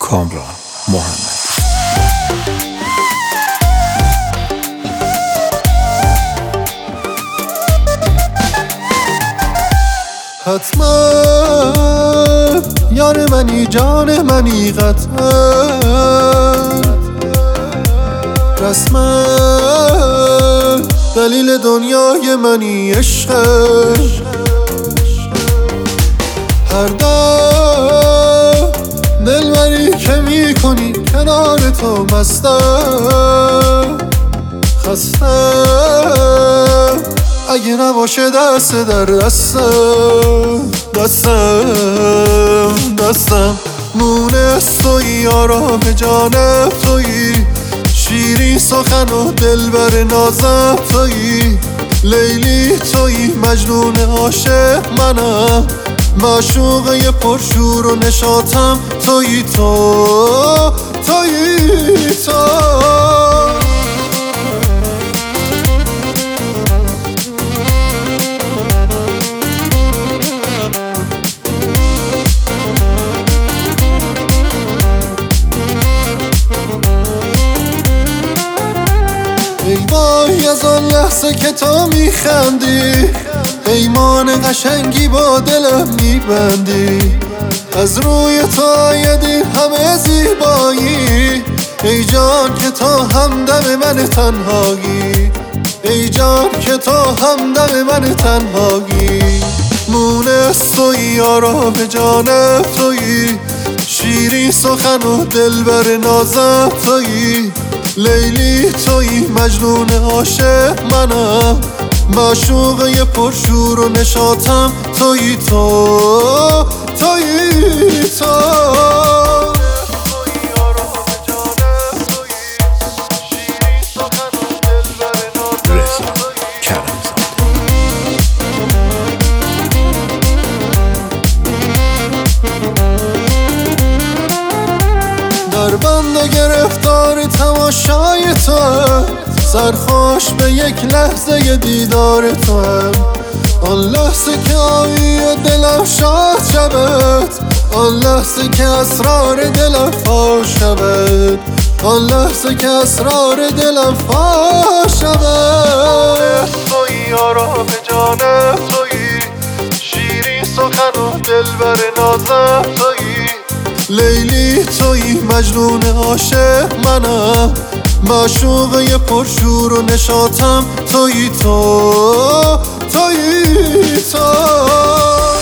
کامران محمدی. حتما یار منی، جان منی، قطعا رسما دلیل دنیای منی، عشقت هر دم دلبری که میکنی کنار تو مستم، خستم اگه نباشه دست در دستم مونس تویی، آرام جانم تویی، شیرین سخن و دلبر نازم تویی، لیلی تویی، مجنون عاشق منم، معشوقه پرشور و نشاطم تویی، تویی ای وای از آن لحظه که تو میخندی، پیمان قشنگی با دلم میبندی، از روی تو آیدی همه زیبایی، ای جان که تو همدم من تنهایی، ای جان که تو همدم من تنهایی، مونس تویی، آرام جانم تویی، شیرین سخن و دلبر نازم تویی، لیلی تویی، مجنون عاشق منم، معشوقه پرشور و نشاطم تویی، در بند گرفتار تماشای تو هم، سرخوش به یک لحظه دیدار تو هم، آن لحظه که آیی و دلم شاد شود، آن لحظه که اسرار دلم فاش شود، آن لحظه که اسرار دلم فاش شود. تویی، آرام جانم تویی، شیرین سخن و دلبر نازم تویی، لیلی تویی، مجنون عاشق منم، معشوقه پرشور و نشاطم تویی، تویی